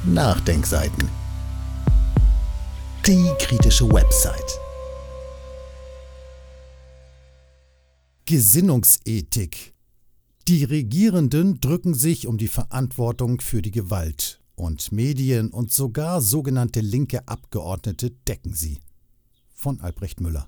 Nachdenkseiten. Die kritische Website. Gesinnungsethik. Die Regierenden drücken sich um die Verantwortung für die Gewalt und Medien und sogar sogenannte linke Abgeordnete decken sie. Von Albrecht Müller.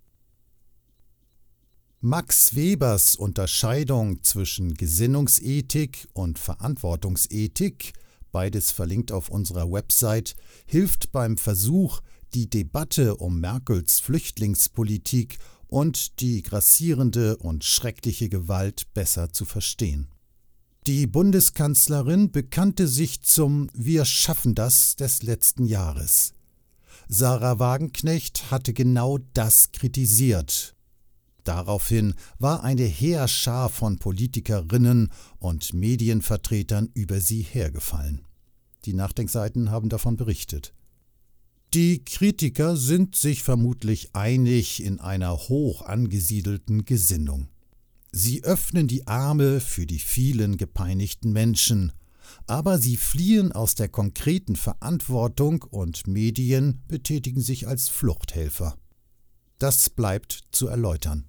Max Webers Unterscheidung zwischen Gesinnungsethik und Verantwortungsethik, beides verlinkt auf unserer Website, hilft beim Versuch, die Debatte um Merkels Flüchtlingspolitik und die grassierende und schreckliche Gewalt besser zu verstehen. Die Bundeskanzlerin bekannte sich zum „Wir schaffen das" des letzten Jahres. Sarah Wagenknecht hatte genau das kritisiert. Daraufhin war eine Heerschar von Politikerinnen und Medienvertretern über sie hergefallen. Die Nachdenkseiten haben davon berichtet. Die Kritiker sind sich vermutlich einig in einer hoch angesiedelten Gesinnung. Sie öffnen die Arme für die vielen gepeinigten Menschen, aber sie fliehen aus der konkreten Verantwortung und Medien betätigen sich als Fluchthelfer. Das bleibt zu erläutern.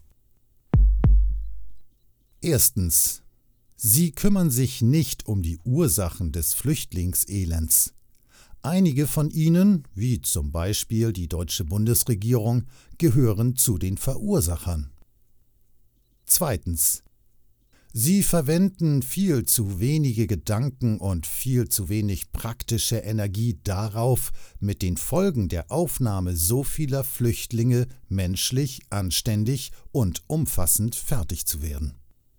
Erstens. Sie kümmern sich nicht um die Ursachen des Flüchtlingselends. Einige von ihnen, wie zum Beispiel die deutsche Bundesregierung, gehören zu den Verursachern. Zweitens. Sie verwenden viel zu wenige Gedanken und viel zu wenig praktische Energie darauf, mit den Folgen der Aufnahme so vieler Flüchtlinge menschlich, anständig und umfassend fertig zu werden.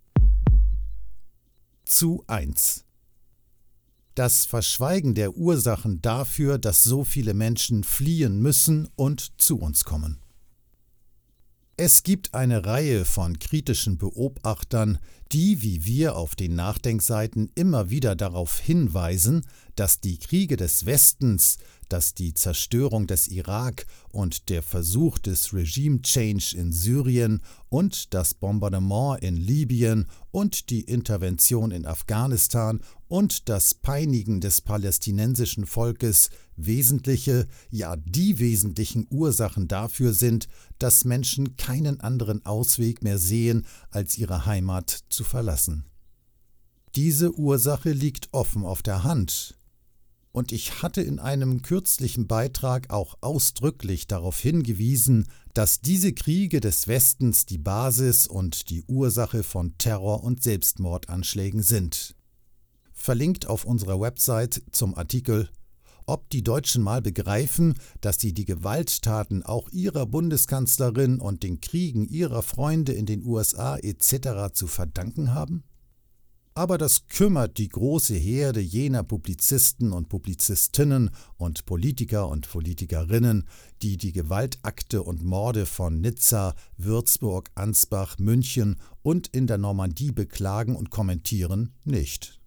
Zu 1. Das Verschweigen der Ursachen dafür, dass so viele Menschen fliehen müssen und zu uns kommen. Es gibt eine Reihe von kritischen Beobachtern, die, wie wir auf den Nachdenkseiten, immer wieder darauf hinweisen, dass die Kriege des Westens, dass die Zerstörung des Irak und der Versuch des Regime-Change in Syrien und das Bombardement in Libyen und die Intervention in Afghanistan und das Peinigen des palästinensischen Volkes wesentliche, ja die wesentlichen Ursachen dafür sind, dass Menschen keinen anderen Ausweg mehr sehen, als ihre Heimat zu verlassen. Diese Ursache liegt offen auf der Hand. Und ich hatte in einem kürzlichen Beitrag auch ausdrücklich darauf hingewiesen, dass diese Kriege des Westens die Basis und die Ursache von Terror- und Selbstmordanschlägen sind. Verlinkt auf unserer Website zum Artikel „Ob die Deutschen mal begreifen, dass sie die Gewalttaten auch ihrer Bundeskanzlerin und den Kriegen ihrer Freunde in den USA etc. zu verdanken haben?" Aber das kümmert die große Herde jener Publizisten und Publizistinnen und Politiker und Politikerinnen, die die Gewaltakte und Morde von Nizza, Würzburg, Ansbach, München und in der Normandie beklagen und kommentieren, nicht.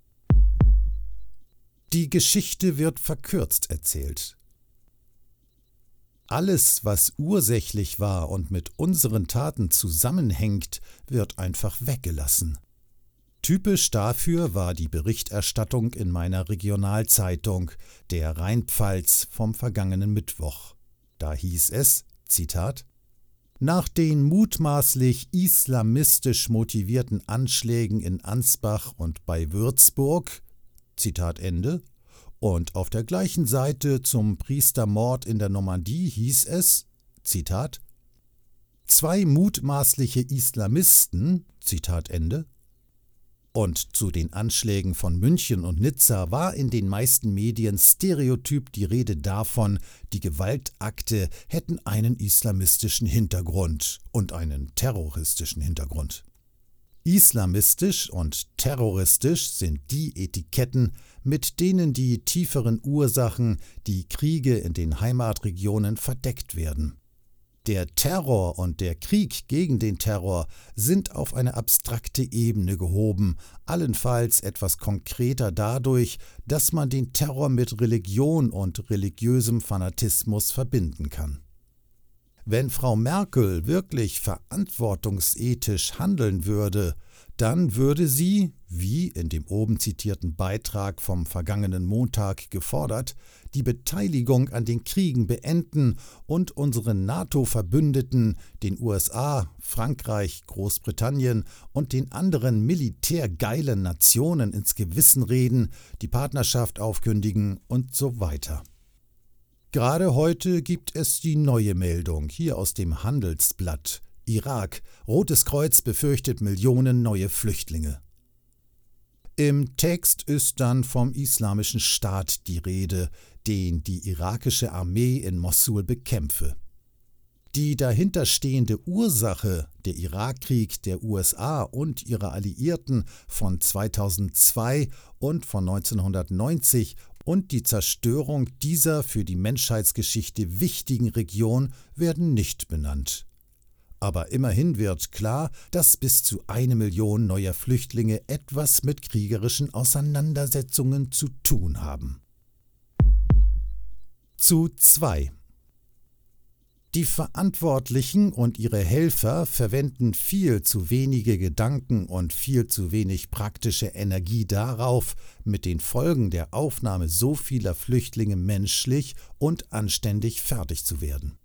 Die Geschichte wird verkürzt erzählt. Alles, was ursächlich war und mit unseren Taten zusammenhängt, wird einfach weggelassen. Typisch dafür war die Berichterstattung in meiner Regionalzeitung, der Rheinpfalz, vom vergangenen Mittwoch. Da hieß es, Zitat, „Nach den mutmaßlich islamistisch motivierten Anschlägen in Ansbach und bei Würzburg", Zitat Ende, und auf der gleichen Seite zum Priestermord in der Normandie hieß es, Zitat, „Zwei mutmaßliche Islamisten", Zitat Ende, und zu den Anschlägen von München und Nizza war in den meisten Medien stereotyp die Rede davon, die Gewaltakte hätten einen islamistischen Hintergrund und einen terroristischen Hintergrund. Islamistisch und terroristisch sind die Etiketten, mit denen die tieferen Ursachen, die Kriege in den Heimatregionen verdeckt werden. Der Terror und der Krieg gegen den Terror sind auf eine abstrakte Ebene gehoben, allenfalls etwas konkreter dadurch, dass man den Terror mit Religion und religiösem Fanatismus verbinden kann. Wenn Frau Merkel wirklich verantwortungsethisch handeln würde, dann würde sie, wie in dem oben zitierten Beitrag vom vergangenen Montag gefordert, die Beteiligung an den Kriegen beenden und unsere NATO-Verbündeten, den USA, Frankreich, Großbritannien und den anderen militärgeilen Nationen ins Gewissen reden, die Partnerschaft aufkündigen und so weiter. Gerade heute gibt es die neue Meldung hier aus dem Handelsblatt. Irak. Rotes Kreuz befürchtet Millionen neue Flüchtlinge. Im Text ist dann vom Islamischen Staat die Rede, den die irakische Armee in Mossul bekämpfe. Die dahinterstehende Ursache, der Irakkrieg der USA und ihrer Alliierten von 2002 und von 1990 und die Zerstörung dieser für die Menschheitsgeschichte wichtigen Region werden nicht benannt. Aber immerhin wird klar, dass bis zu 1 Million neuer Flüchtlinge etwas mit kriegerischen Auseinandersetzungen zu tun haben. Zu 2. Die Verantwortlichen und ihre Helfer verwenden viel zu wenige Gedanken und viel zu wenig praktische Energie darauf, mit den Folgen der Aufnahme so vieler Flüchtlinge menschlich und anständig fertig zu werden.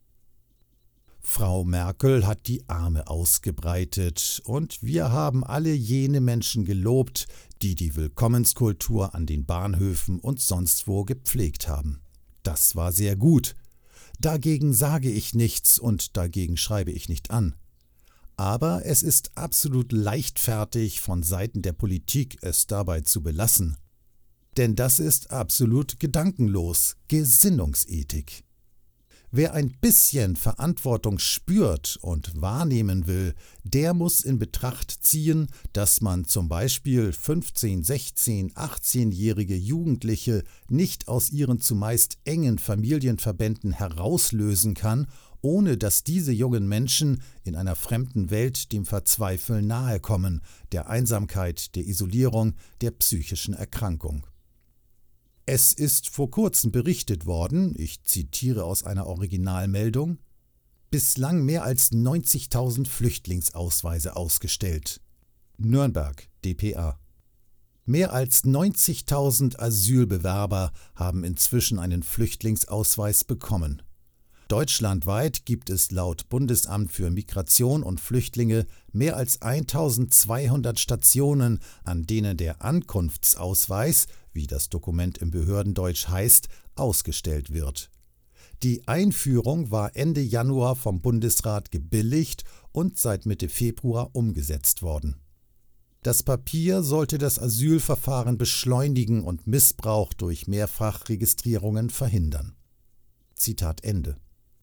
Frau Merkel hat die Arme ausgebreitet und wir haben alle jene Menschen gelobt, die die Willkommenskultur an den Bahnhöfen und sonst wo gepflegt haben. Das war sehr gut. Dagegen sage ich nichts und dagegen schreibe ich nicht an. Aber es ist absolut leichtfertig von Seiten der Politik, es dabei zu belassen. Denn das ist absolut gedankenlos, Gesinnungsethik. Wer ein bisschen Verantwortung spürt und wahrnehmen will, der muss in Betracht ziehen, dass man zum Beispiel 15-, 16-, 18-jährige Jugendliche nicht aus ihren zumeist engen Familienverbänden herauslösen kann, ohne dass diese jungen Menschen in einer fremden Welt dem Verzweifeln nahekommen, der Einsamkeit, der Isolierung, der psychischen Erkrankung. Es ist vor kurzem berichtet worden, ich zitiere aus einer Originalmeldung, bislang mehr als 90.000 Flüchtlingsausweise ausgestellt. Nürnberg, dpa. Mehr als 90.000 Asylbewerber haben inzwischen einen Flüchtlingsausweis bekommen. Deutschlandweit gibt es laut Bundesamt für Migration und Flüchtlinge mehr als 1.200 Stationen, an denen der Ankunftsausweis, wie das Dokument im Behördendeutsch heißt, ausgestellt wird. Die Einführung war Ende Januar vom Bundesrat gebilligt und seit Mitte Februar umgesetzt worden. Das Papier sollte das Asylverfahren beschleunigen und Missbrauch durch Mehrfachregistrierungen verhindern. Zitat Ende.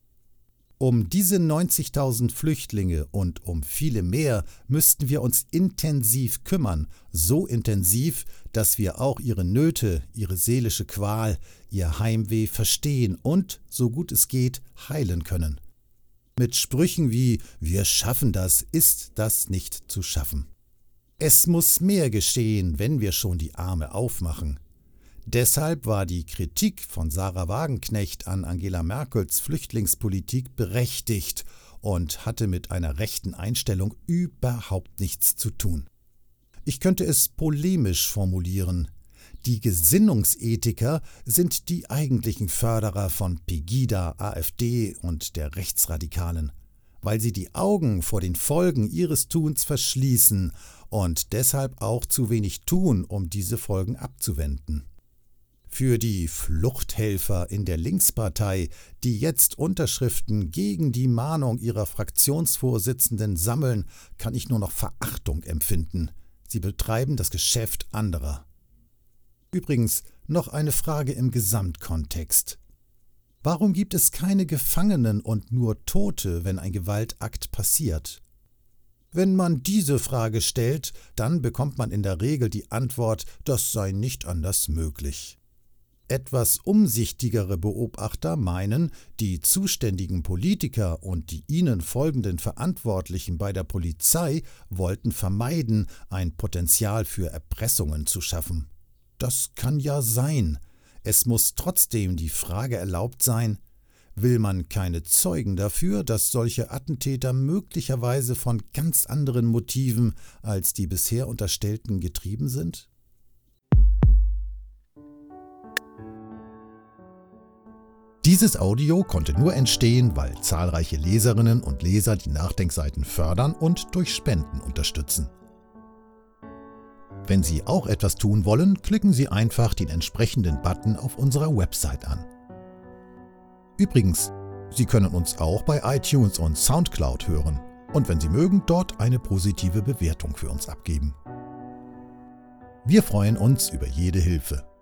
Um diese 90.000 Flüchtlinge und um viele mehr müssten wir uns intensiv kümmern, so intensiv, dass wir auch ihre Nöte, ihre seelische Qual, ihr Heimweh verstehen und, so gut es geht, heilen können. Mit Sprüchen wie »Wir schaffen das« ist das nicht zu schaffen. Es muss mehr geschehen, wenn wir schon die Arme aufmachen. Deshalb war die Kritik von Sarah Wagenknecht an Angela Merkels Flüchtlingspolitik berechtigt und hatte mit einer rechten Einstellung überhaupt nichts zu tun. Ich könnte es polemisch formulieren. Die Gesinnungsethiker sind die eigentlichen Förderer von Pegida, AfD und der Rechtsradikalen, weil sie die Augen vor den Folgen ihres Tuns verschließen und deshalb auch zu wenig tun, um diese Folgen abzuwenden. Für die Fluchthelfer in der Linkspartei, die jetzt Unterschriften gegen die Mahnung ihrer Fraktionsvorsitzenden sammeln, kann ich nur noch Verachtung empfinden. Sie betreiben das Geschäft anderer. Übrigens noch eine Frage im Gesamtkontext. Warum gibt es keine Gefangenen und nur Tote, wenn ein Gewaltakt passiert? Wenn man diese Frage stellt, dann bekommt man in der Regel die Antwort, das sei nicht anders möglich. Etwas umsichtigere Beobachter meinen, die zuständigen Politiker und die ihnen folgenden Verantwortlichen bei der Polizei wollten vermeiden, ein Potenzial für Erpressungen zu schaffen. Das kann ja sein. Es muss trotzdem die Frage erlaubt sein, Will man keine Zeugen dafür, dass solche Attentäter möglicherweise von ganz anderen Motiven als die bisher unterstellten getrieben sind? Dieses Audio konnte nur entstehen, weil zahlreiche Leserinnen und Leser die Nachdenkseiten fördern und durch Spenden unterstützen. Wenn Sie auch etwas tun wollen, klicken Sie einfach den entsprechenden Button auf unserer Website an. Übrigens, Sie können uns auch bei iTunes und SoundCloud hören und wenn Sie mögen, dort eine positive Bewertung für uns abgeben. Wir freuen uns über jede Hilfe.